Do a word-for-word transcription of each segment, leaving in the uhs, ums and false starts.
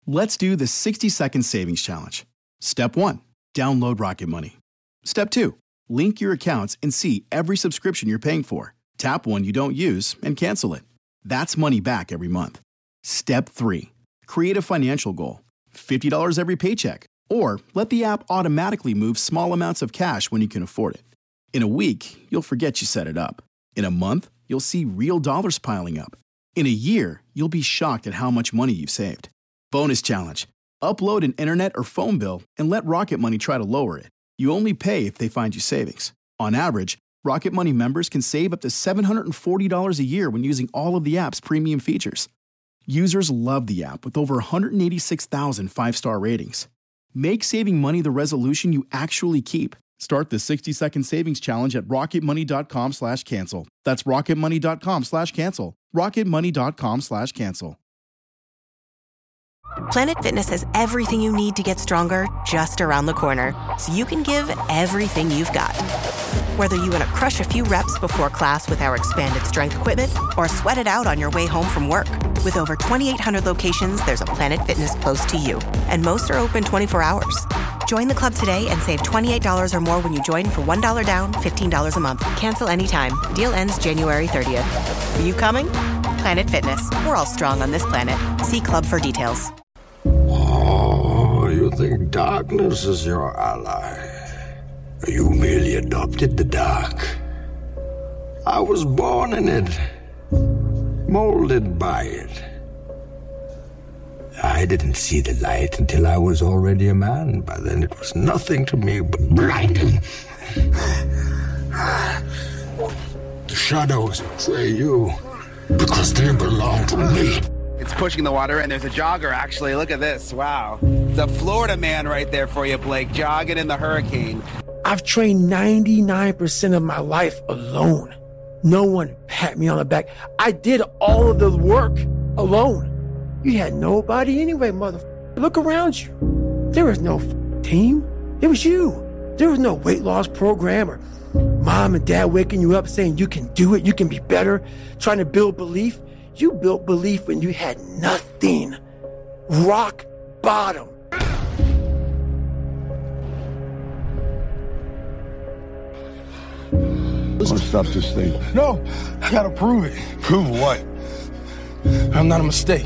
Let's do the sixty second savings challenge. Step one, download Rocket Money. Step two, link your accounts and see every subscription you're paying for. Tap one you don't use and cancel it. That's money back every month. Step three, create a financial goal. fifty dollars every paycheck. Or let the app automatically move small amounts of cash when you can afford it. In a week, you'll forget you set it up. In a month, you'll see real dollars piling up. In a year, you'll be shocked at how much money you've saved. Bonus challenge. Upload an internet or phone bill and let Rocket Money try to lower it. You only pay if they find you savings. On average, Rocket Money members can save up to seven hundred forty dollars a year when using all of the app's premium features. Users love the app with over one hundred eighty-six thousand five-star ratings. Make saving money the resolution you actually keep. Start the sixty second savings challenge at rocketmoney.com slash cancel. That's rocketmoney.com slash cancel. rocketmoney.com slash cancel. Planet Fitness has everything you need to get stronger just around the corner, so you can give everything you've got. Whether you want to crush a few reps before class with our expanded strength equipment or sweat it out on your way home from work. With over twenty-eight hundred locations, there's a Planet Fitness close to you, and most are open twenty-four hours. Join the club today and save twenty-eight dollars or more when you join for one dollar down, fifteen dollars a month. Cancel anytime. Deal ends January thirtieth. Are you coming? Planet Fitness. We're all strong on this planet. See club for details. Oh, you think darkness is your ally? You merely adopted the dark. I was born in it, molded by it. I didn't see the light until I was already a man. By then it was nothing to me but blinding. The shadows betray you because they belong to me. It's pushing the water, and there's a jogger, actually. Look at this. Wow. The Florida man right there for you, Blake, jogging in the hurricane. I've trained ninety-nine percent of my life alone. No one pat me on the back. I did all of the work alone. You had nobody anyway, motherfucker. Look around you. There was no team. It was you. There was no weight loss program or mom and dad waking you up saying you can do it, you can be better, trying to build belief. You built belief when you had nothing. Rock bottom. Let's stop this thing. No, I gotta prove it. Prove what? I'm not a mistake.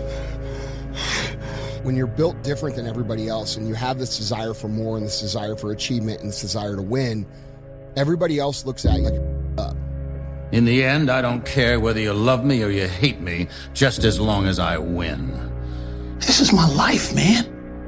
When you're built different than everybody else and you have this desire for more and this desire for achievement and this desire to win, everybody else looks at you like you're up. In the end, I don't care whether you love me or you hate me, just as long as I win. This is my life, man.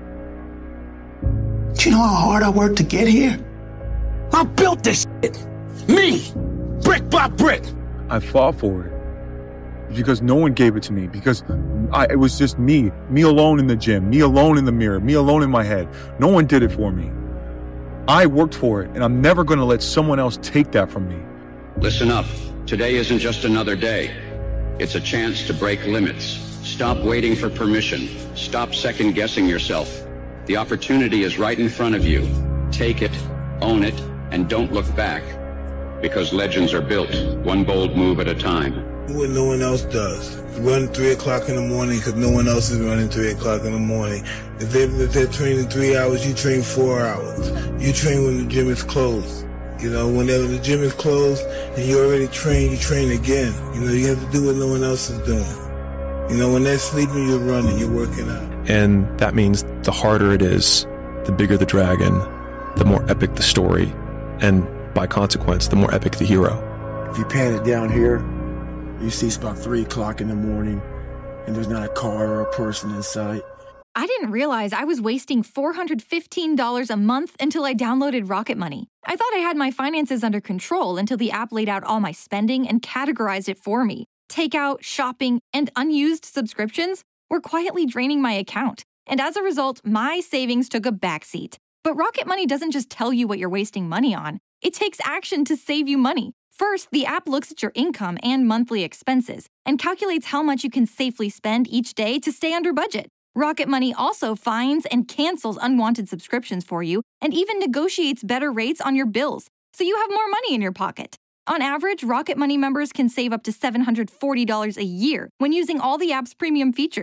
Do you know how hard I worked to get here? I built this shit. Me! Brick by brick! I fought for it. Because no one gave it to me. Because I, it was just me. Me alone in the gym. Me alone in the mirror. Me alone in my head. No one did it for me. I worked for it, and I'm never going to let someone else take that from me. Listen up. Today isn't just another day. It's a chance to break limits. Stop waiting for permission. Stop second-guessing yourself. The opportunity is right in front of you. Take it, own it, and don't look back. Because legends are built, one bold move at a time. What no one else does. Run three o'clock in the morning because no one else is running three o'clock in the morning. If, they, if they're training three hours, you train four hours. You train when the gym is closed. You know, whenever the gym is closed and you already trained, you train again. You know, you have to do what no one else is doing. You know, when they're sleeping, you're running, you're working out. And that means the harder it is, the bigger the dragon, the more epic the story, and by consequence, the more epic the hero. If you pan it down here, you see it's about three o'clock in the morning, and there's not a car or a person in sight. I didn't realize I was wasting four hundred fifteen dollars a month until I downloaded Rocket Money. I thought I had my finances under control until the app laid out all my spending and categorized it for me. Takeout, shopping, and unused subscriptions were quietly draining my account. And as a result, my savings took a backseat. But Rocket Money doesn't just tell you what you're wasting money on. It takes action to save you money. First, the app looks at your income and monthly expenses and calculates how much you can safely spend each day to stay under budget. Rocket Money also finds and cancels unwanted subscriptions for you and even negotiates better rates on your bills, so you have more money in your pocket. On average, Rocket Money members can save up to seven hundred forty dollars a year when using all the app's premium features.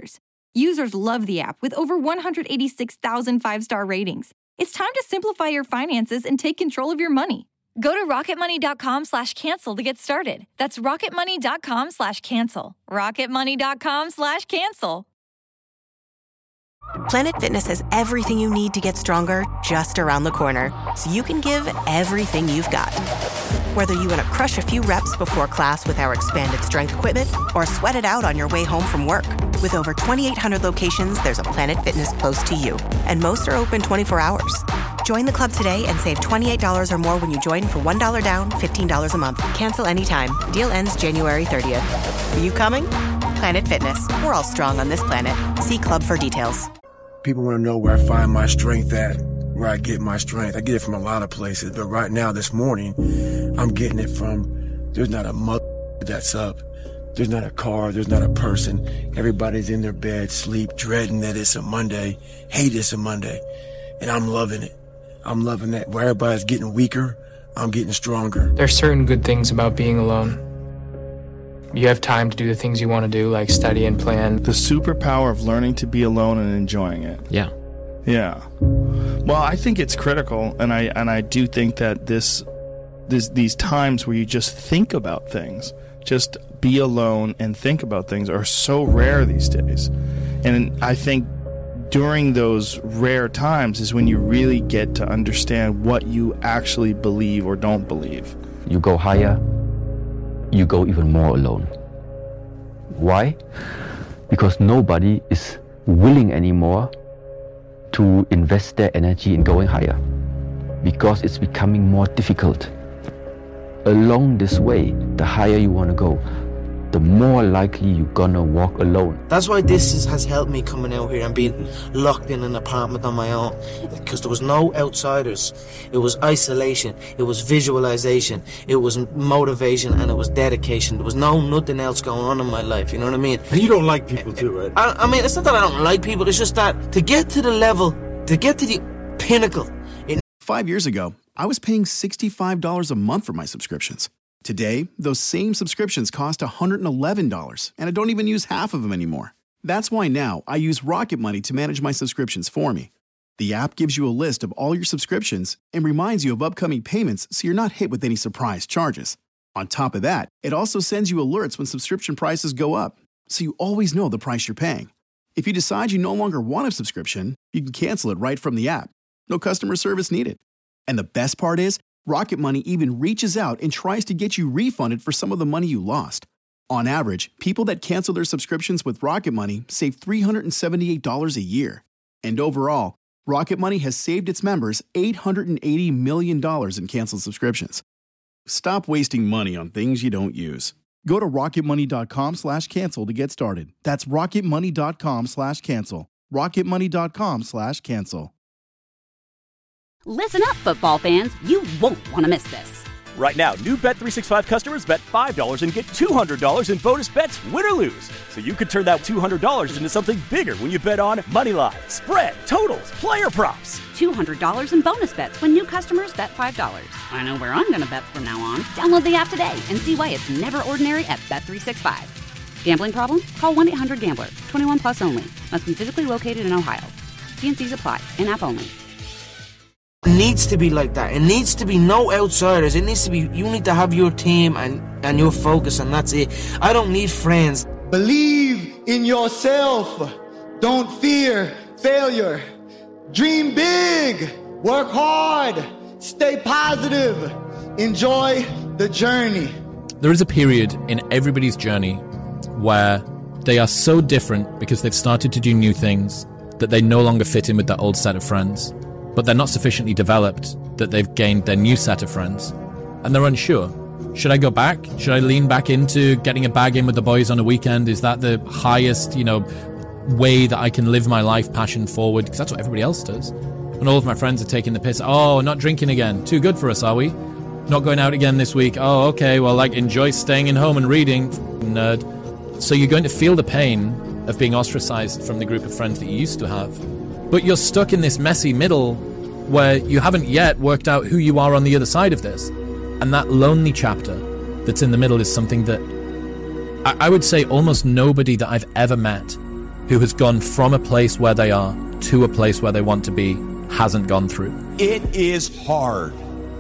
Users love the app with over one hundred eighty-six thousand five-star ratings. It's time to simplify your finances and take control of your money. Go to rocketmoney.com slash cancel to get started. That's rocketmoney.com slash cancel. rocketmoney.com slash cancel. Planet Fitness has everything you need to get stronger just around the corner, so you can give everything you've got. Whether you want to crush a few reps before class with our expanded strength equipment or sweat it out on your way home from work. With over twenty-eight hundred locations, there's a Planet Fitness close to you, and most are open twenty-four hours. Join the club today and save twenty-eight dollars or more when you join for one dollar down, fifteen dollars a month. Cancel anytime. Deal ends January thirtieth. Are you coming? Planet Fitness. We're all strong on this planet. See club for details. People want to know where I find my strength at, where I get my strength. I get it from a lot of places, but right now, this morning, I'm getting it from, there's not a mother that's up. There's not a car. There's not a person. Everybody's in their bed, sleep, dreading that it's a Monday, hate it's a Monday. And I'm loving it. I'm loving that. Where everybody's getting weaker, I'm getting stronger. There's certain good things about being alone. You have time to do the things you want to do, like study and plan. The superpower of learning to be alone and enjoying it. Yeah. Yeah. Well, I think it's critical, and I and I do think that this, this these times where you just think about things, just be alone and think about things, are so rare these days. And I think during those rare times is when you really get to understand what you actually believe or don't believe. You go higher, you go even more alone. Why? Because nobody is willing anymore to invest their energy in going higher. Because it's becoming more difficult. Along this way, the higher you want to go, the more likely you're gonna walk alone. That's why this is, has helped me coming out here and being locked in an apartment on my own. Because there was no outsiders. It was isolation. It was visualization. It was motivation, and it was dedication. There was no nothing else going on in my life. You know what I mean? And you don't like people too, right? I, I mean, it's not that I don't like people. It's just that to get to the level, to get to the pinnacle. It... Five years ago, I was paying sixty-five dollars a month for my subscriptions. Today, those same subscriptions cost one hundred eleven dollars, and I don't even use half of them anymore. That's why now I use Rocket Money to manage my subscriptions for me. The app gives you a list of all your subscriptions and reminds you of upcoming payments so you're not hit with any surprise charges. On top of that, it also sends you alerts when subscription prices go up, so you always know the price you're paying. If you decide you no longer want a subscription, you can cancel it right from the app. No customer service needed. And the best part is, Rocket Money even reaches out and tries to get you refunded for some of the money you lost. On average, people that cancel their subscriptions with Rocket Money save three hundred seventy-eight dollars a year. And overall, Rocket Money has saved its members eight hundred eighty million dollars in canceled subscriptions. Stop wasting money on things you don't use. Go to rocketmoney.com slash cancel to get started. That's rocketmoney.com slash cancel. rocketmoney.com slash cancel. Listen up, football fans. You won't want to miss this. Right now, new Bet three sixty-five customers bet five dollars and get two hundred dollars in bonus bets, win or lose. So you could turn that two hundred dollars into something bigger when you bet on Moneyline, spread, totals, player props. two hundred dollars in bonus bets when new customers bet five dollars. I know where I'm going to bet from now on. Download the app today and see why it's never ordinary at Bet three sixty-five. Gambling problem? Call one eight hundred gambler. twenty-one plus only. Must be physically located in Ohio. T and C's apply. In-app only. It needs to be like that. It needs to be no outsiders. It needs to be, you need to have your team and, and your focus, and that's it. I don't need friends. Believe in yourself. Don't fear failure. Dream big. Work hard. Stay positive. Enjoy the journey. There is a period in everybody's journey where they are so different because they've started to do new things that they no longer fit in with their old set of friends. But they're not sufficiently developed that they've gained their new set of friends. And they're unsure. Should I go back? Should I lean back into getting a bag in with the boys on a weekend? Is that the highest, you know, way that I can live my life passion forward? Because that's what everybody else does. And all of my friends are taking the piss. Oh, not drinking again. Too good for us, are we? Not going out again this week. Oh, okay, well, like, enjoy staying in home and reading. Nerd. So you're going to feel the pain of being ostracized from the group of friends that you used to have. But you're stuck in this messy middle where you haven't yet worked out who you are on the other side of this. And that lonely chapter that's in the middle is something that I, I would say almost nobody that I've ever met who has gone from a place where they are to a place where they want to be hasn't gone through. It is hard.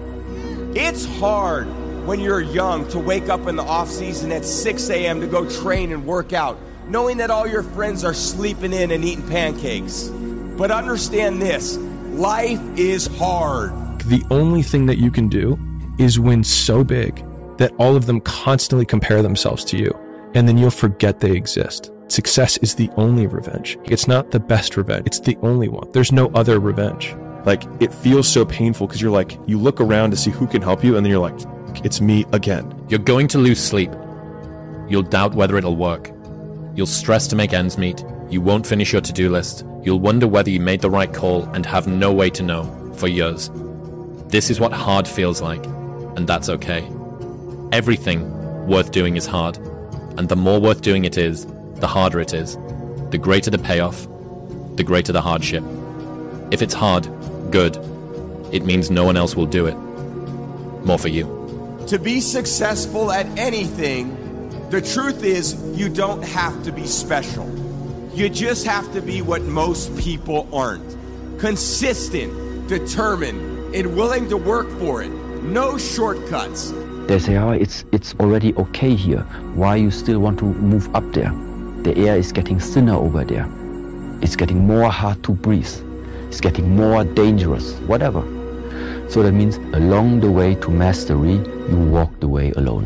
It's hard when you're young to wake up in the off season at six a.m. to go train and work out, knowing that all your friends are sleeping in and eating pancakes. But understand this, life is hard. The only thing that you can do is win so big that all of them constantly compare themselves to you, and then you'll forget they exist. Success is the only revenge. It's not the best revenge. It's the only one. There's no other revenge. Like, it feels so painful because you're like, you look around to see who can help you, and then you're like, it's me again. You're going to lose sleep. You'll doubt whether it'll work. You'll stress to make ends meet. You won't finish your to-do list. You'll wonder whether you made the right call and have no way to know for years. This is what hard feels like, and that's okay. Everything worth doing is hard, and the more worth doing it is, the harder it is. The greater the payoff, the greater the hardship. If it's hard, good. It means no one else will do it. More for you. To be successful at anything, the truth is you don't have to be special. You just have to be what most people aren't. Consistent, determined, and willing to work for it. No shortcuts. They say, oh, it's, it's already okay here. Why you still want to move up there? The air is getting thinner over there. It's getting more hard to breathe. It's getting more dangerous, whatever. So that means along the way to mastery, you walk the way alone.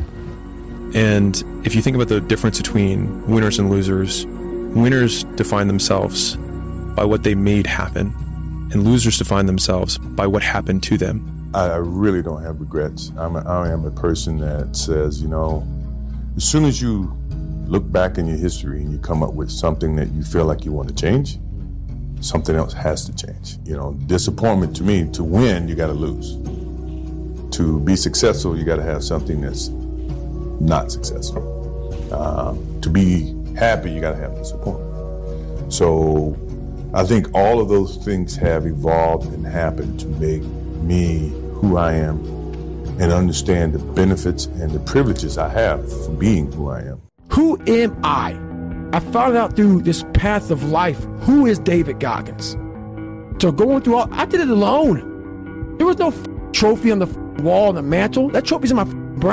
And if you think about the difference between winners and losers, winners define themselves by what they made happen, and losers define themselves by what happened to them. I really don't have regrets. I'm a, I am a person that says, you know, as soon as you look back in your history and you come up with something that you feel like you want to change, something else has to change. You know, disappointment to me, to win, you got to lose. To be successful, you got to have something that's not successful. Um, to be happy, you got to have disappointment. So I think all of those things have evolved and happened to make me who I am and understand the benefits and the privileges I have for being who I am. Who am I? I found out through this path of life, who is David Goggins? So going through all, I did it alone. There was no f- trophy on the f- wall on the mantle. That trophy's in my f-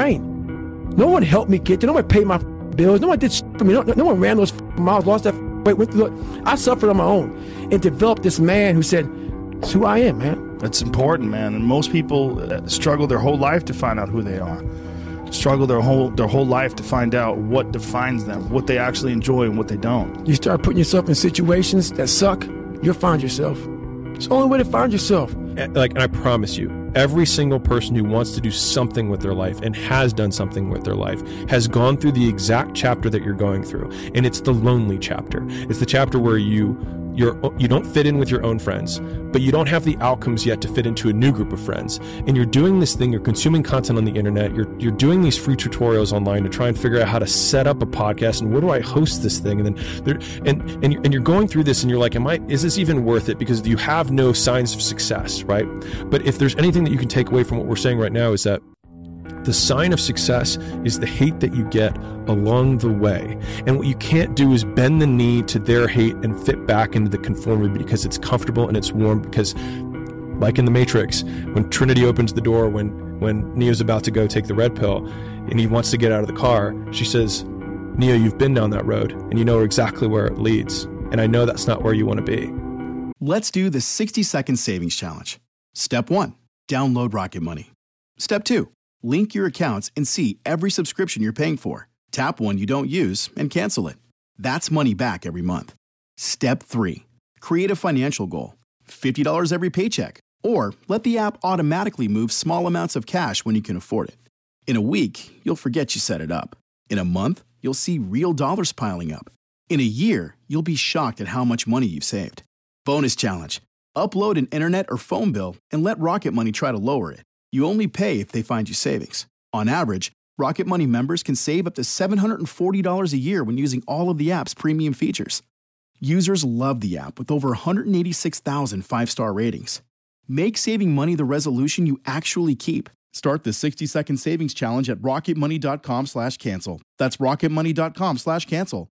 brain. No one helped me get there. No one paid my f- bills. No one did shit for me. No, no one ran those f- miles, lost that f- weight. Went through the, I suffered on my own and developed this man who said, it's who I am, man. That's important, man. And most people struggle their whole life to find out who they are. Struggle their whole their whole life to find out what defines them, what they actually enjoy and what they don't. You start putting yourself in situations that suck, you'll find yourself. It's the only way to find yourself. Like, and I promise you, every single person who wants to do something with their life and has done something with their life has gone through the exact chapter that you're going through. And it's the lonely chapter. It's the chapter where you You're, you don't fit in with your own friends, but you don't have the outcomes yet to fit into a new group of friends. And you're doing this thing, you're consuming content on the internet, you're you're doing these free tutorials online to try and figure out how to set up a podcast and where do I host this thing? And then there, and and you're, and you're going through this and you're like, am I, is this even worth it? Because you have no signs of success, right? But if there's anything that you can take away from what we're saying right now is that the sign of success is the hate that you get along the way. And what you can't do is bend the knee to their hate and fit back into the conformity because it's comfortable and it's warm. Because like in the Matrix, when Trinity opens the door, when, when Neo's about to go take the red pill and he wants to get out of the car, she says, Neo, you've been down that road and you know exactly where it leads. And I know that's not where you want to be. Let's do the sixty second savings challenge. Step one, download Rocket Money. Step two, link your accounts and see every subscription you're paying for. Tap one you don't use and cancel it. That's money back every month. Step three, create a financial goal. fifty dollars every paycheck. Or let the app automatically move small amounts of cash when you can afford it. In a week, you'll forget you set it up. In a month, you'll see real dollars piling up. In a year, you'll be shocked at how much money you've saved. Bonus challenge. Upload an internet or phone bill and let Rocket Money try to lower it. You only pay if they find you savings. On average, Rocket Money members can save up to seven hundred forty dollars a year when using all of the app's premium features. Users love the app with over one hundred eighty-six thousand five-star ratings. Make saving money the resolution you actually keep. Start the sixty second savings challenge at rocketmoney.com slash cancel. That's rocketmoney.com slash cancel.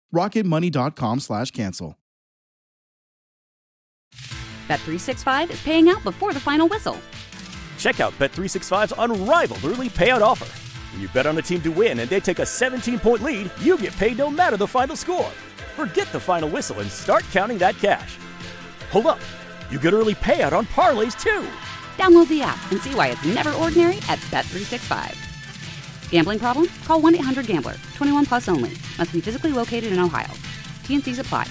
rocketmoney.com slash cancel. Bet three sixty-five is paying out before the final whistle. Check out Bet three sixty-five's unrivaled early payout offer. When you bet on a team to win and they take a seventeen-point lead, you get paid no matter the final score. Forget the final whistle and start counting that cash. Hold up. You get early payout on parlays, too. Download the app and see why it's never ordinary at Bet three sixty-five. Gambling problem? Call one eight hundred gambler. twenty-one plus only. Must be physically located in Ohio. T N Cs apply.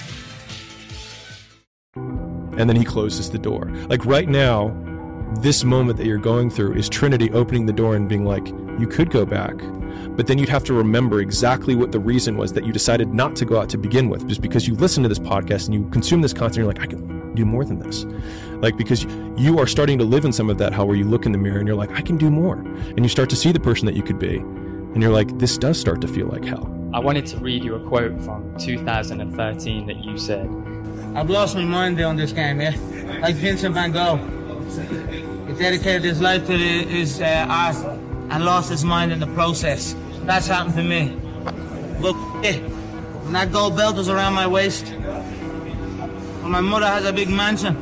And then he closes the door. Like right now, this moment that you're going through is Trinity opening the door and being like, you could go back, but then you'd have to remember exactly what the reason was that you decided not to go out to begin with, just because you listen to this podcast and you consume this content, you're like, I can do more than this. Like, because you are starting to live in some of that hell where you look in the mirror and you're like, I can do more. And you start to see the person that you could be. And you're like, this does start to feel like hell. I wanted to read you a quote from two thousand thirteen that you said. I've lost my mind on this game, yeah? Like Vincent van Gogh. He dedicated his life to his uh, art and lost his mind in the process. That's happened to me. Look, yeah, when that gold belt was around my waist, when my mother has a big mansion,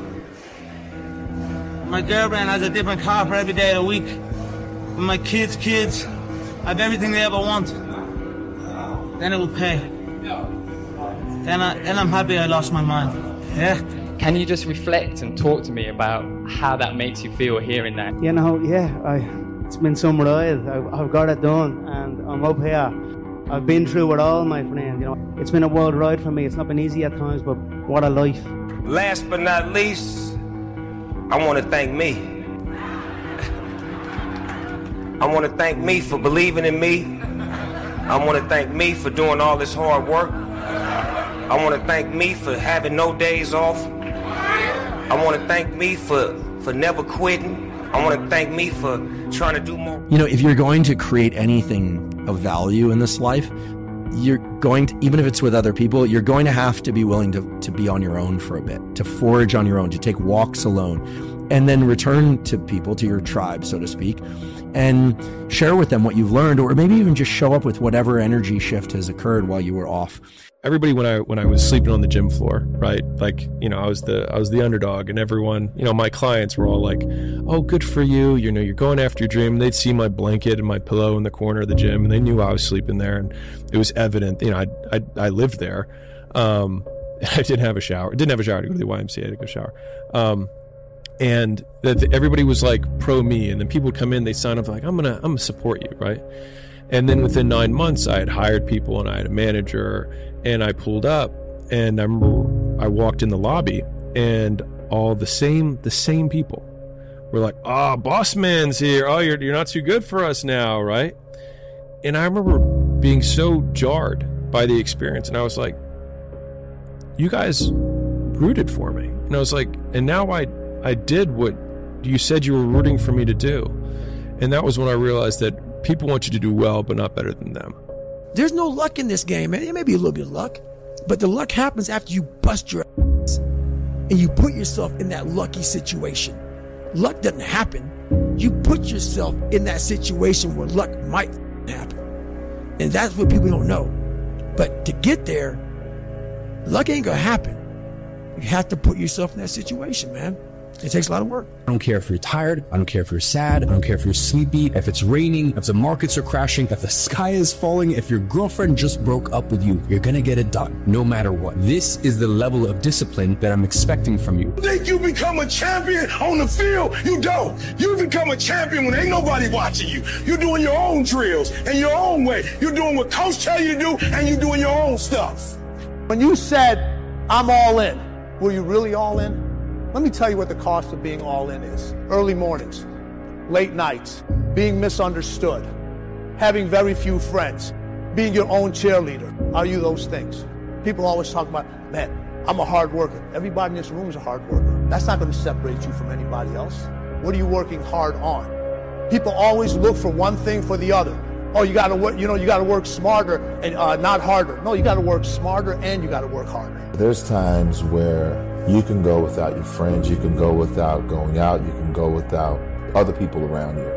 my girlfriend has a different car for every day of the week, when my kids' kids have everything they ever want, then it will pay. Then, I, then I'm happy I lost my mind. Yeah. Can you just reflect and talk to me about how that makes you feel hearing that? You know, yeah, I, it's been some ride. I've, I've got it done, and I'm up here. I've been through it all, my friend. You know, it's been a wild ride for me. It's not been easy at times, but what a life. Last but not least, I want to thank me. I want to thank me for believing in me. I want to thank me for doing all this hard work. I want to thank me for having no days off. I want to thank me for, for never quitting. I want to thank me for trying to do more. You know, if you're going to create anything of value in this life, you're going to, even if it's with other people, you're going to have to be willing to, to be on your own for a bit, to forage on your own, to take walks alone, and then return to people, to your tribe, so to speak, and share with them what you've learned, or maybe even just show up with whatever energy shift has occurred while you were off. Everybody, when I when I was sleeping on the gym floor, right? Like, you know, I was the I was the underdog, and everyone, you know, my clients were all like, "Oh, good for you! You know, you're going after your dream." And they'd see my blanket and my pillow in the corner of the gym, and they knew I was sleeping there, and it was evident. You know, I I, I lived there. Um, I didn't have a shower. I didn't have a shower to go to the Y M C A to go shower. Um, and that everybody was like pro me, and then people would come in, they sign up like, "I'm gonna I'm gonna support you," right? And then within nine months, I had hired people and I had a manager, and I pulled up, and I remember I walked in the lobby, and all the same the same people were like, "Oh, boss man's here. Oh, you're you're not too good for us now, right?" And I remember being so jarred by the experience, and I was like, "You guys rooted for me," and I was like, "And now I I did what you said you were rooting for me to do," and that was when I realized that people want you to do well, but not better than them. There's no luck in this game, man. It may be a little bit of luck, but the luck happens after you bust your ass and you put yourself in that lucky situation. Luck doesn't happen. You put yourself in that situation where luck might happen. And that's what people don't know. But to get there, luck ain't gonna happen. You have to put yourself in that situation, man. It takes a lot of work. I don't care if you're tired. I don't care if you're sad. I don't care if you're sleepy, if it's raining, if the markets are crashing, if the sky is falling, if your girlfriend just broke up with you. You're gonna get it done, no matter what. This is the level of discipline that I'm expecting from you. You think you become a champion on the field? You don't. You become a champion when ain't nobody watching you. You're doing your own drills in your own way. You're doing what coach tell you to do, and you're doing your own stuff. When you said, I'm all in, were you really all in? Let me tell you what the cost of being all in is. Early mornings, late nights, being misunderstood, having very few friends, being your own cheerleader. Are you those things? People always talk about, man, I'm a hard worker. Everybody in this room is a hard worker. That's not going to separate you from anybody else. What are you working hard on? People always look for one thing for the other. Oh, you got to work, you know, you got to work smarter and uh, not harder. No, you got to work smarter and you got to work harder. There's times where you can go without your friends, you can go without going out, you can go without other people around you.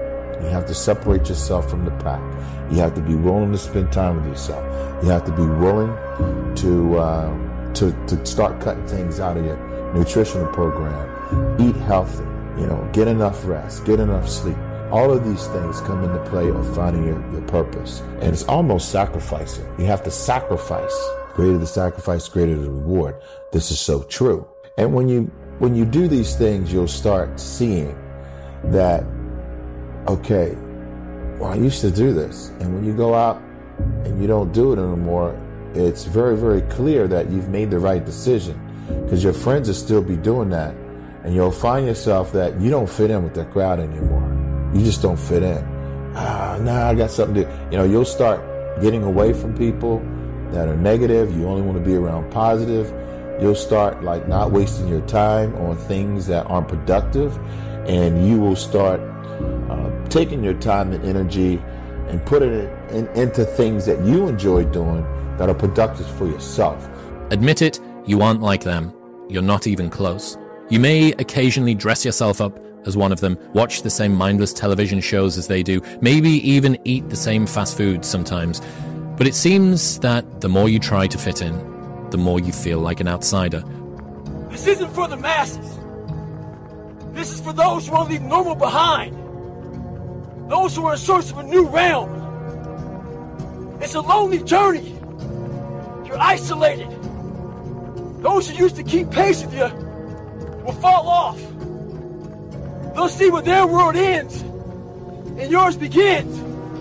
You have to separate yourself from the pack. You have to be willing to spend time with yourself. You have to be willing to uh, to to start cutting things out of your nutritional program. Eat healthy. You know, get enough rest. Get enough sleep. All of these things come into play of finding your, your purpose. And it's almost sacrificing. You have to sacrifice. Greater the sacrifice, greater the reward. This is so true. And when you when you do these things, you'll start seeing that, okay, well, I used to do this. And when you go out and you don't do it anymore, it's very, very clear that you've made the right decision, because your friends will still be doing that. And you'll find yourself that you don't fit in with that crowd anymore. You just don't fit in. Ah, nah, I got something to, you know, you'll start getting away from people that are negative. You only want to be around positive. You'll start like not wasting your time on things that aren't productive. And you will start uh, taking your time and energy and putting it in, into things that you enjoy doing that are productive for yourself. Admit it, you aren't like them. You're not even close. You may occasionally dress yourself up as one of them, watch the same mindless television shows as they do, maybe even eat the same fast food sometimes. But it seems that the more you try to fit in, the more you feel like an outsider. This isn't for the masses. This is for those who want to leave normal behind. Those who are in search of a new realm. It's a lonely journey. You're isolated. Those who used to keep pace with you will fall off. They'll see where their world ends and yours begins.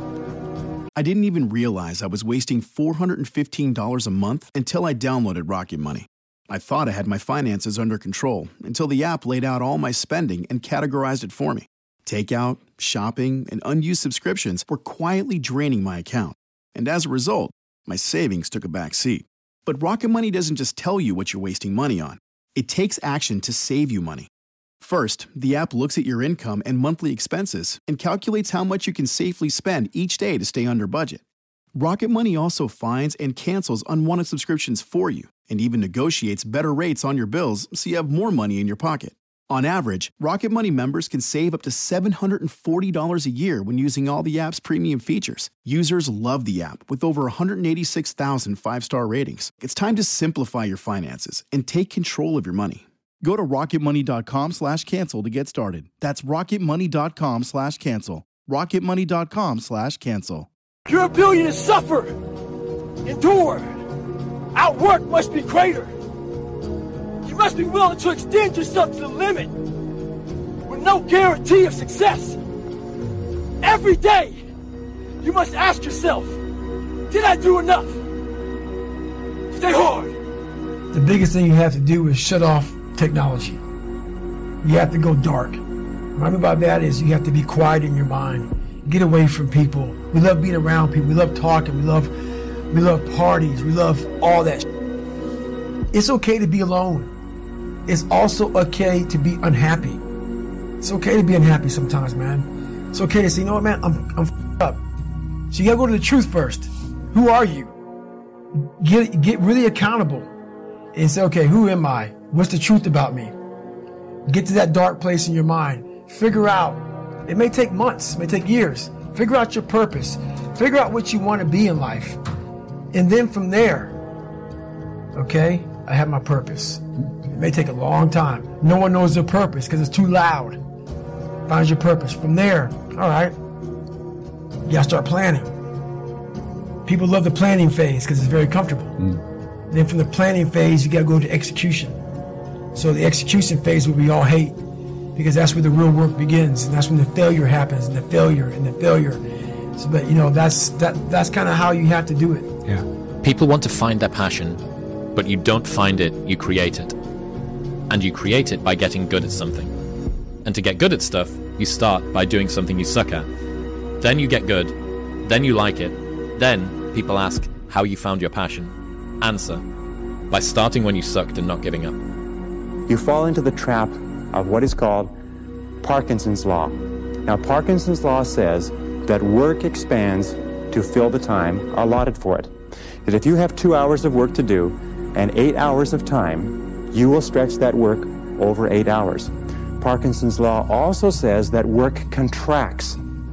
I didn't even realize I was wasting four hundred fifteen dollars a month until I downloaded Rocket Money. I thought I had my finances under control until the app laid out all my spending and categorized it for me. Takeout, shopping, and unused subscriptions were quietly draining my account. And as a result, my savings took a back seat. But Rocket Money doesn't just tell you what you're wasting money on. It takes action to save you money. First, the app looks at your income and monthly expenses and calculates how much you can safely spend each day to stay under budget. Rocket Money also finds and cancels unwanted subscriptions for you and even negotiates better rates on your bills so you have more money in your pocket. On average, Rocket Money members can save up to seven hundred forty dollars a year when using all the app's premium features. Users love the app with over one hundred eighty-six thousand five-star ratings. It's time to simplify your finances and take control of your money. Go to rocketmoney.com slash cancel to get started. That's rocketmoney.com slash cancel. rocketmoney.com slash cancel. Your ability to suffer, endure, outwork must be greater. You must be willing to extend yourself to the limit with no guarantee of success. Every day, you must ask yourself, did I do enough? Stay hard. The biggest thing you have to do is shut off technology. You have to go dark. What I mean by that is you have to be quiet in your mind. Get away from people. We love being around people. We love talking. We love we love parties. We love all that. It's okay to be alone. It's also okay to be unhappy. It's okay to be unhappy sometimes, man. It's okay to say, you know what, man, I'm I'm f***ed up. So you gotta go to the truth first. Who are you? Get get really accountable and say, okay, who am I? What's the truth about me? Get to that dark place in your mind. Figure out. It may take months, it may take years. Figure out your purpose. Figure out what you want to be in life. And then from there, okay, I have my purpose. It may take a long time. No one knows their purpose because it's too loud. Find your purpose. From there, all right, you gotta start planning. People love the planning phase because it's very comfortable. Mm. Then from the planning phase, you gotta go to execution. So the execution phase will we all hate, because that's where the real work begins, and that's when the failure happens, and the failure, and the failure. So, but you know, that's that. That's kind of how you have to do it. Yeah. People want to find their passion, but you don't find it, you create it. And you create it by getting good at something. And to get good at stuff, you start by doing something you suck at. Then you get good, then you like it. Then people ask how you found your passion. Answer: by starting when you sucked and not giving up. You fall into the trap of what is called Parkinson's Law. Now, Parkinson's Law says that work expands to fill the time allotted for it. That if you have two hours of work to do and eight hours of time, you will stretch that work over eight hours. Parkinson's Law also says that work contracts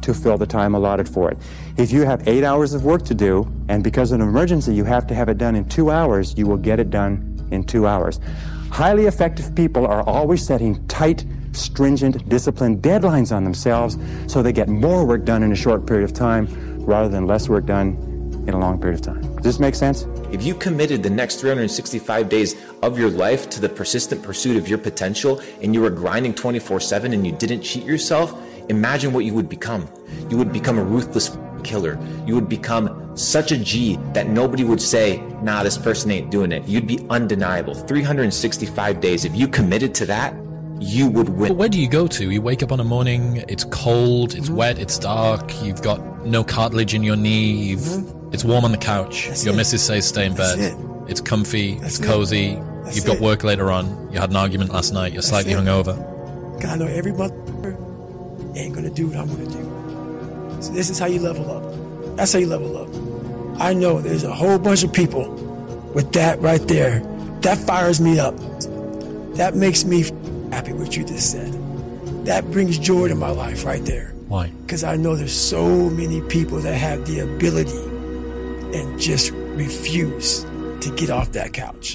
to fill the time allotted for it. If you have eight hours of work to do, and because of an emergency you have to have it done in two hours, you will get it done in two hours. Highly effective people are always setting tight, stringent, disciplined deadlines on themselves so they get more work done in a short period of time rather than less work done in a long period of time. Does this make sense? If you committed the next three hundred sixty-five days of your life to the persistent pursuit of your potential and you were grinding twenty-four seven and you didn't cheat yourself, imagine what you would become. You would become a ruthless killer. You would become such a G that nobody would say, nah, this person ain't doing it. You'd be undeniable. three hundred sixty-five days, if you committed to that, you would win. But where do you go to? You wake up on a morning, it's cold, it's wet, it's dark, you've got no cartilage in your knee, you've, mm-hmm. it's warm on the couch, That's your it. missus says stay in bed, it. it's comfy, That's it's cozy, it. you've got it. work later on, you had an argument last night, you're That's slightly it. hungover. God, I know every motherfucker ain't gonna do what I'm gonna do. So this is how you level up. That's how you level up. I know there's a whole bunch of people with that right there. That fires me up. That makes me happy what you just said. That brings joy to my life right there. Why? Because I know there's so many people that have the ability and just refuse to get off that couch.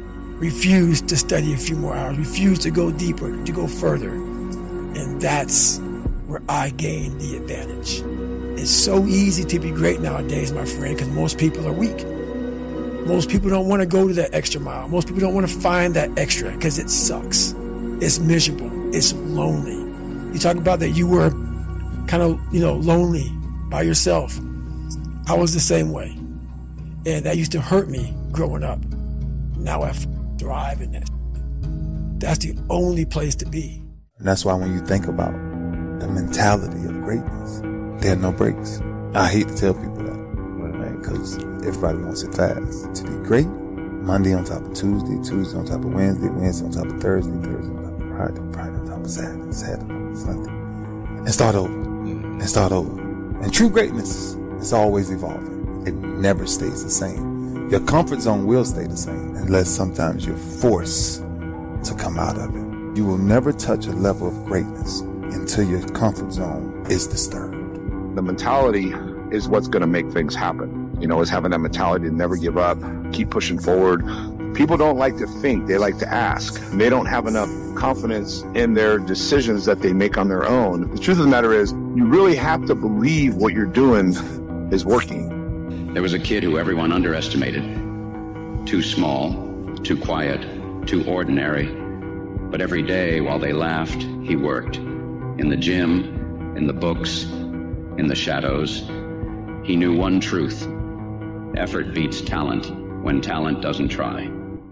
Refuse to study a few more hours. Refuse to go deeper, to go further. And that's where I gain the advantage. It's so easy to be great nowadays, my friend, because most people are weak. Most people don't want to go to that extra mile. Most people don't want to find that extra because it sucks. It's miserable. It's lonely. You talk about that you were kind of, you know, lonely by yourself. I was the same way. And that used to hurt me growing up. Now I thrive in that. That's the only place to be. And that's why when you think about the mentality of greatness, there are no breaks. I hate to tell people that, because everybody wants it fast. To be great, Monday on top of Tuesday, Tuesday on top of Wednesday, Wednesday on top of Thursday, Thursday on top of Friday, Friday on top of Saturday, Saturday on top of Sunday. And start over. And start over. And true greatness is always evolving. It never stays the same. Your comfort zone will stay the same unless sometimes you're forced to come out of it. You will never touch a level of greatness until your comfort zone is disturbed. The mentality is what's going to make things happen. You know, is having that mentality to never give up, keep pushing forward. People don't like to think, they like to ask. And they don't have enough confidence in their decisions that they make on their own. The truth of the matter is, you really have to believe what you're doing is working. There was a kid who everyone underestimated. Too small, too quiet, too ordinary. But every day while they laughed, he worked. In the gym, in the books, in the shadows. He knew one truth. Effort beats talent when talent doesn't try.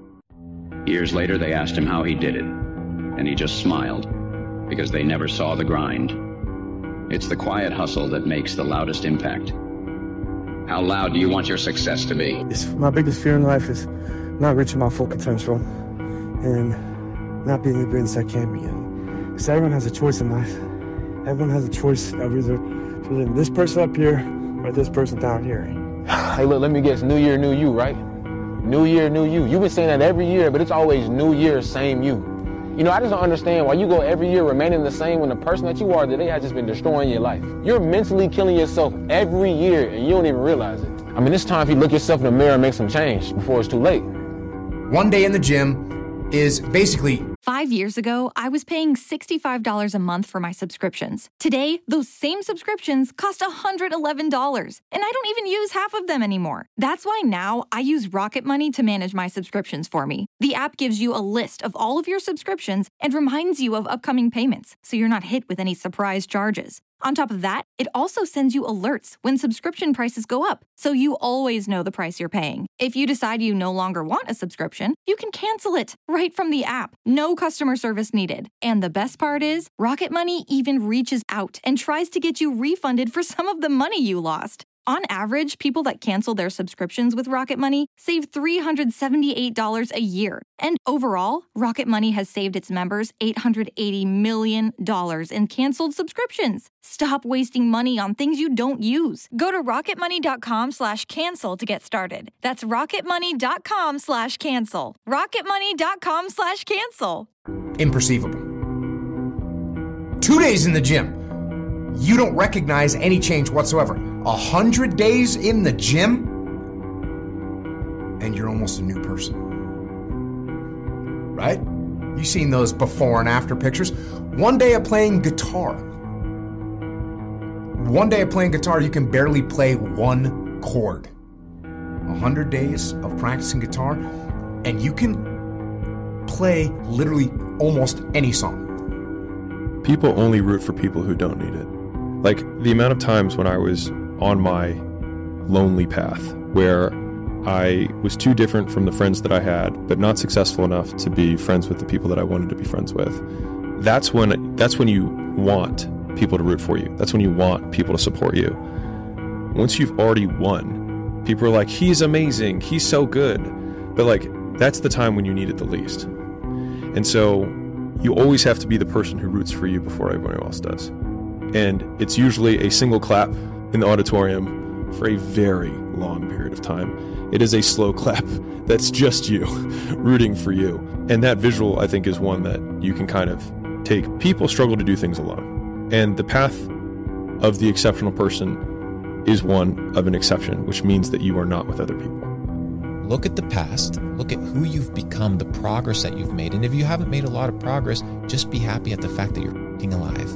Years later, they asked him how he did it, and he just smiled, because they never saw the grind. It's the quiet hustle that makes the loudest impact. How loud do you want your success to be? It's, my biggest fear in life is not reaching my full potential and not being the greatest I can be. Because everyone has a choice in life. Everyone has a choice of either choosing this person up here or this person down here. Hey, look, let me guess. New year, new you, right? New year, new you. You've been saying that every year, but it's always new year, same you. You know, I just don't understand why you go every year remaining the same when the person that you are today has just been destroying your life. You're mentally killing yourself every year, and you don't even realize it. I mean, it's time for you to look yourself in the mirror and make some change before it's too late. One day in the gym is basically... Five years ago, I was paying sixty-five dollars a month for my subscriptions. Today, those same subscriptions cost one hundred eleven dollars, and I don't even use half of them anymore. That's why now I use Rocket Money to manage my subscriptions for me. The app gives you a list of all of your subscriptions and reminds you of upcoming payments, so you're not hit with any surprise charges. On top of that, it also sends you alerts when subscription prices go up, so you always know the price you're paying. If you decide you no longer want a subscription, you can cancel it right from the app. No customer service needed. And the best part is, Rocket Money even reaches out and tries to get you refunded for some of the money you lost. On average, people that cancel their subscriptions with Rocket Money save three hundred seventy-eight dollars a year. And overall, Rocket Money has saved its members eight hundred eighty million dollars in canceled subscriptions. Stop wasting money on things you don't use. Go to rocketmoney.com slash cancel to get started. That's rocketmoney.com slash cancel. rocketmoney.com slash cancel. Imperceivable. Two days in the gym. you don't recognize any change whatsoever. A hundred days in the gym, and you're almost a new person. Right? You've seen those before and after pictures. One day of playing guitar. One day of playing guitar, you can barely play one chord. A hundred days of practicing guitar, and you can play literally almost any song. People only root for people who don't need it. Like, the amount of times when I was on my lonely path where I was too different from the friends that I had, but not successful enough to be friends with the people that I wanted to be friends with. That's when that's when you want people to root for you. That's when you want people to support you. Once you've already won, people are like, he's amazing, he's so good. But like, that's the time when you need it the least. And so you always have to be the person who roots for you before everyone else does. And it's usually a single clap in the auditorium for a very long period of time. It is a slow clap that's just you rooting for you. And that visual, I think, is one that you can kind of take. People struggle to do things alone. And the path of the exceptional person is one of an exception, which means that you are not with other people. Look at the past, look at who you've become, the progress that you've made. And if you haven't made a lot of progress, just be happy at the fact that you're f***ing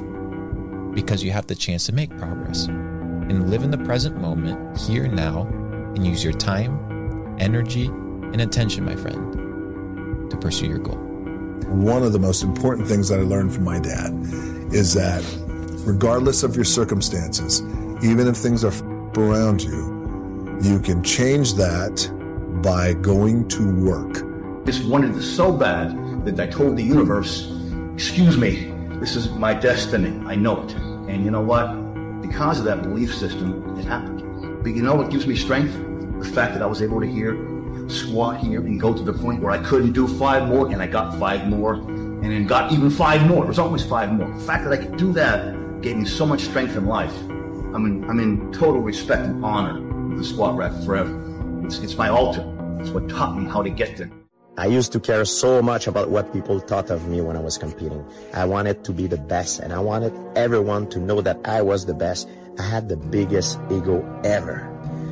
alive, because you have the chance to make progress. And live in the present moment, here and now, and use your time, energy, and attention, my friend, to pursue your goal. One of the most important things that I learned from my dad is that regardless of your circumstances, even if things are f- around you, you can change that by going to work. Just wanted this so bad that I told the universe, excuse me, this is my destiny. I know it. And you know what? Because of that belief system, it happened. But you know what gives me strength? The fact that I was able to hear, squat here, and go to the point where I couldn't do five more, and I got five more, and then got even five more. It was always five more. The fact that I could do that gave me so much strength in life. I'm in, I'm in total respect and honor of the squat rack forever. It's, it's my altar. It's what taught me how to get there. I used to care so much about what people thought of me when I was competing. I wanted to be the best, and I wanted everyone to know that I was the best. I had the biggest ego ever.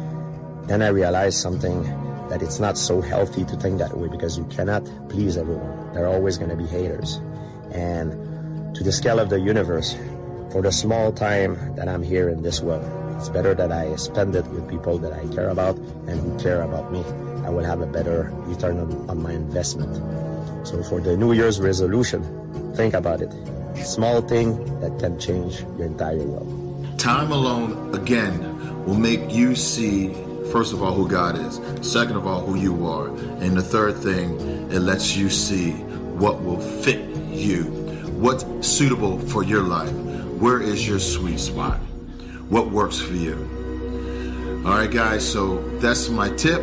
Then I realized something, that it's not so healthy to think that way, because you cannot please everyone. There are always going to be haters. And to the scale of the universe, for the small time that I'm here in this world, it's better that I spend it with people that I care about and who care about me. I will have a better return on, on my investment. So for the New Year's resolution, think about it. Small thing that can change your entire world. Time alone, again, will make you see, first of all, who God is. Second of all, who you are. And the third thing, it lets you see what will fit you. What's suitable for your life. Where is your sweet spot? What works for you? All right, guys, so that's my tip.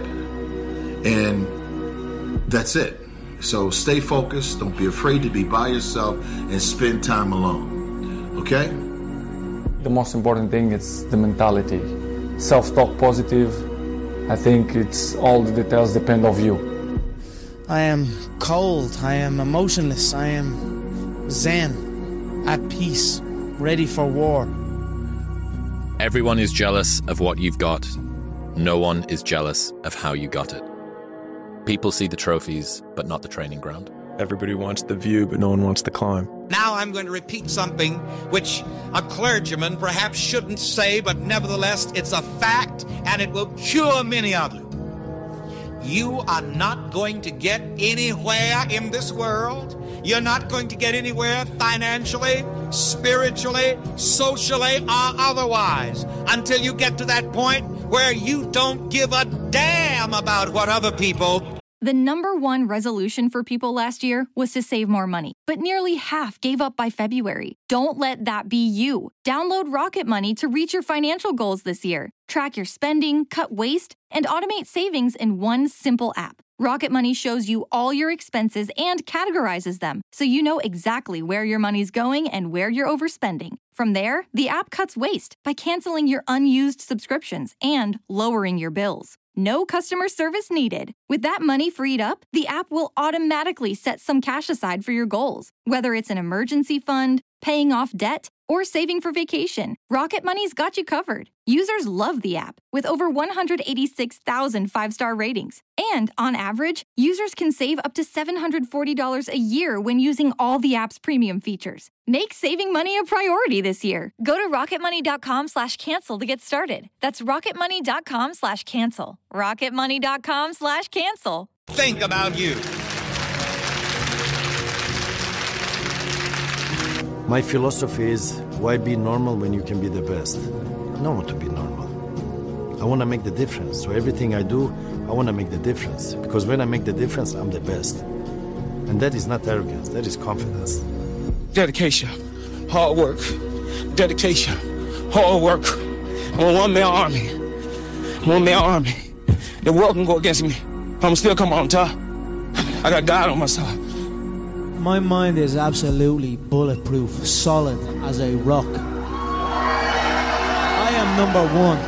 And that's it. So stay focused. Don't be afraid to be by yourself and spend time alone. Okay? The most important thing is the mentality. Self-talk positive. I think it's all the details depend on you. I am cold. I am emotionless. I am zen, at peace, ready for war. Everyone is jealous of what you've got. No one is jealous of how you got it. People see the trophies, but not the training ground. Everybody wants the view, but no one wants the climb. Now I'm going to repeat something which a clergyman perhaps shouldn't say, but nevertheless it's a fact, and it will cure many of you. You are not going to get anywhere in this world. You're not going to get anywhere financially, spiritually, socially, or otherwise until you get to that point where you don't give a damn about what other people. The number one resolution for people last year was to save more money, but nearly half gave up by February. Don't let that be you. Download Rocket Money to reach your financial goals this year. Track your spending, cut waste, and automate savings in one simple app. Rocket Money shows you all your expenses and categorizes them, so you know exactly where your money's going and where you're overspending. From there, the app cuts waste by canceling your unused subscriptions and lowering your bills. No customer service needed. With that money freed up, the app will automatically set some cash aside for your goals. Whether it's an emergency fund, paying off debt, or saving for vacation, Rocket Money's got you covered. Users love the app with over one hundred eighty-six thousand five-star ratings. And on average, users can save up to seven hundred forty dollars a year when using all the app's premium features. Make saving money a priority this year. Go to rocketmoney.com slash cancel to get started. That's rocketmoney.com slash cancel. rocketmoney.com slash cancel. Think about you. My philosophy is, why be normal when you can be the best? I don't want to be normal. I want to make the difference. So everything I do, I want to make the difference. Because when I make the difference, I'm the best. And that is not arrogance, that is confidence. Dedication, hard work, dedication, hard work. I'm a one-man army, one-man army. The world can go against me, I'm still come on top. I got God on my side. My mind is absolutely bulletproof, solid as a rock. I am number one.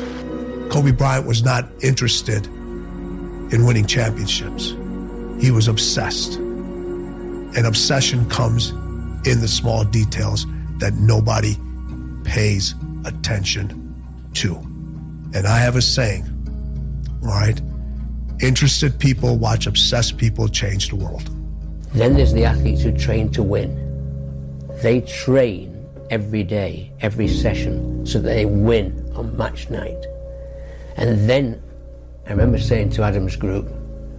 Kobe Bryant was not interested in winning championships. He was obsessed. And obsession comes in the small details that nobody pays attention to. And I have a saying, all right? Interested people watch obsessed people change the world. Then there's the athletes who train to win. They train every day, every session, so that they win on match night. And then, I remember saying to Adam's group,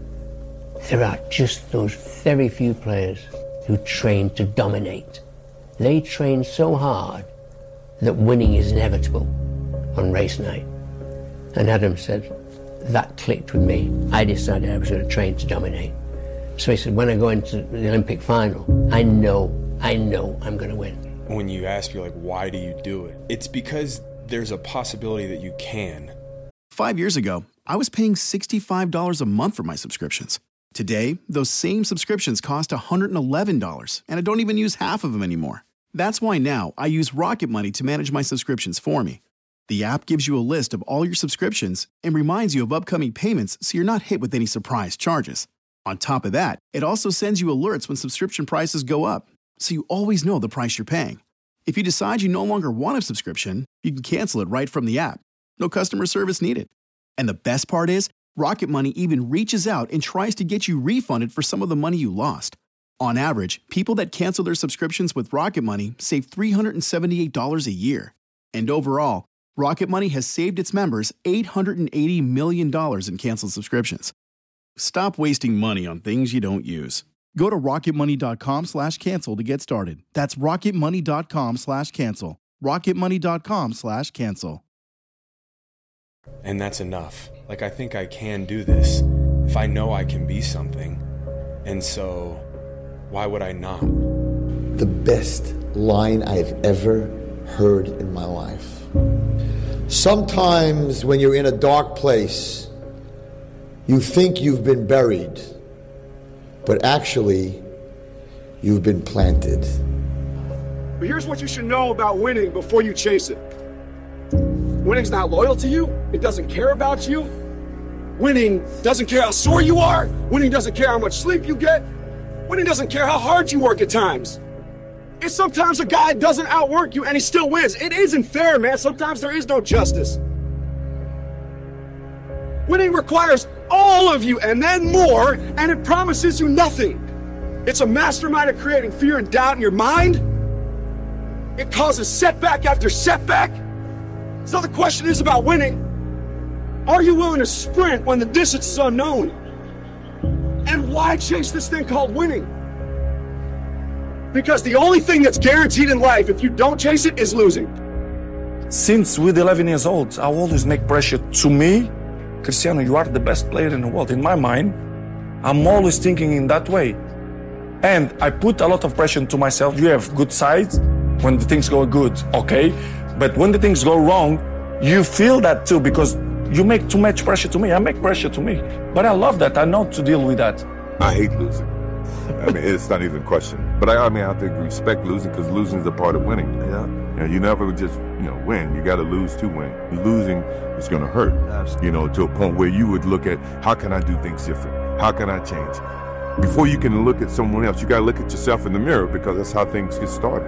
there are just those very few players who train to dominate. They train so hard that winning is inevitable on race night. And Adam said, that clicked with me. I decided I was going to train to dominate. So he said, when I go into the Olympic final, I know, I know I'm going to win. When you ask me, like, why do you do it? It's because there's a possibility that you can. Five years ago, I was paying sixty-five dollars a month for my subscriptions. Today, those same subscriptions cost one hundred eleven dollars, and I don't even use half of them anymore. That's why now I use Rocket Money to manage my subscriptions for me. The app gives you a list of all your subscriptions and reminds you of upcoming payments so you're not hit with any surprise charges. On top of that, it also sends you alerts when subscription prices go up, so you always know the price you're paying. If you decide you no longer want a subscription, you can cancel it right from the app. No customer service needed. And the best part is, Rocket Money even reaches out and tries to get you refunded for some of the money you lost. On average, people that cancel their subscriptions with Rocket Money save three hundred seventy-eight dollars a year. And overall, Rocket Money has saved its members eight hundred eighty million dollars in canceled subscriptions. Stop wasting money on things you don't use. Go to rocketmoney.com slash cancel to get started. That's rocketmoney.com slash cancel. rocketmoney.com slash cancel. And that's enough. Like, I think I can do this if I know I can be something. And so, why would I not? The best line I've ever heard in my life. Sometimes when you're in a dark place, you think you've been buried, but actually, you've been planted. But here's what you should know about winning before you chase it. Winning's not loyal to you. It doesn't care about you. Winning doesn't care how sore you are. Winning doesn't care how much sleep you get. Winning doesn't care how hard you work at times. It's sometimes a guy doesn't outwork you and he still wins. It isn't fair, man. Sometimes there is no justice. Winning requires all of you and then more, and it promises you nothing. It's a mastermind at creating fear and doubt in your mind. It causes setback after setback. So the question is about winning. Are you willing to sprint when the distance is unknown? And why chase this thing called winning? Because the only thing that's guaranteed in life, if you don't chase it, is losing. Since with eleven years old, I always make pressure to me. Cristiano, you are the best player in the world. In my mind, I'm always thinking in that way. And I put a lot of pressure to myself. You have good sides when the things go good, okay? But when the things go wrong, you feel that too because you make too much pressure to me. I make pressure to me. But I love that. I know to deal with that. I hate losing. I mean, it's not even a question. But I, I mean, I think respect losing because losing is a part of winning. Yeah. You know, you never just, you know, win. You got to lose to win. Losing is going to hurt. Absolutely. You know, to a point where you would look at, how can I do things different? How can I change? Before you can look at someone else, you got to look at yourself in the mirror because that's how things get started.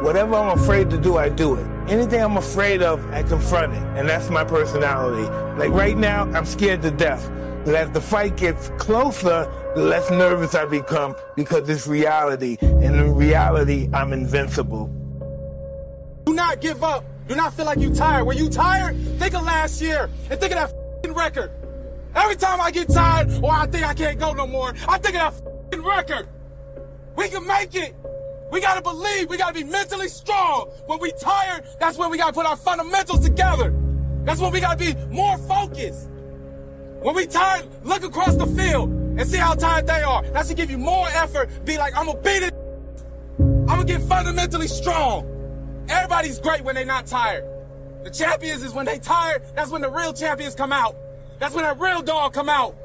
Whatever I'm afraid to do, I do it. Anything I'm afraid of, I confront it. And that's my personality. Like right now, I'm scared to death. But as the fight gets closer, the less nervous I become because it's reality. And in reality, I'm invincible. Do not give up. Do not feel like you're tired. When you tired, think of last year and think of that f***ing record. Every time I get tired or I think I can't go no more, I think of that f***ing record. We can make it. We gotta believe. We gotta be mentally strong. When we tired, that's when we gotta put our fundamentals together. That's when we gotta be more focused. When we tired, look across the field and see how tired they are. That should give you more effort. Be like, I'm gonna beat it. I'm gonna get fundamentally strong. Everybody's great when they're not tired. The champions is when they tired, that's when the real champions come out. That's when that real dog come out.